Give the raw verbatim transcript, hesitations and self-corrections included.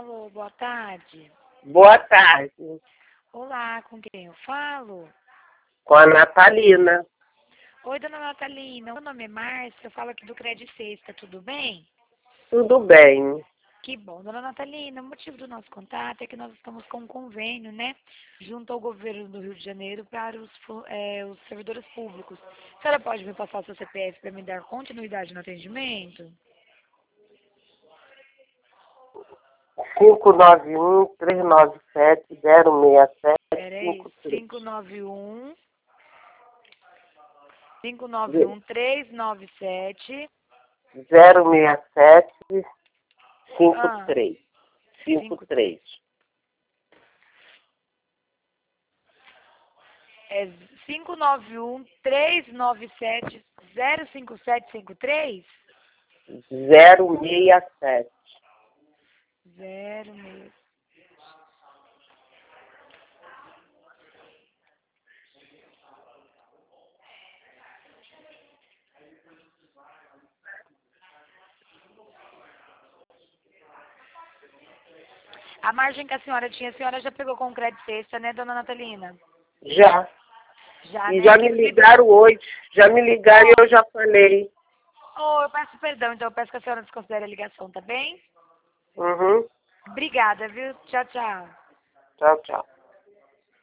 Alô, boa tarde. Boa tarde. Olá, com quem eu falo? Com a Natalina. Oi, dona Natalina. Meu nome é Márcia, eu falo aqui do Crédito Sexta, tudo bem? Tudo bem. Que bom, dona Natalina. O motivo do nosso contato é que nós estamos com um convênio, né, junto ao governo do Rio de Janeiro para os, fu- eh, os servidores públicos. A senhora pode me passar o seu C P F para me dar continuidade no atendimento? cinco nove um, três nove sete, zero seis sete, Peraí, cinco três. cinco nove um, cinco nove um, três nove sete, zero seis sete, cinco ah, três. cinco cinco três. três. É cinco nove um, três nove sete, zero cinco sete cinco três? zero seis sete. Zero mesmo. A margem que a senhora tinha, a senhora já pegou com o crédito sexta, né, dona Natalina? Já. Já, E né? já Que me fi- ligaram hoje. Já me ligaram e eu já falei. Oh, eu peço perdão, então eu peço que a senhora desconsidere a ligação, tá bem? Uhum. Obrigada, viu? Tchau, tchau. Tchau, tchau.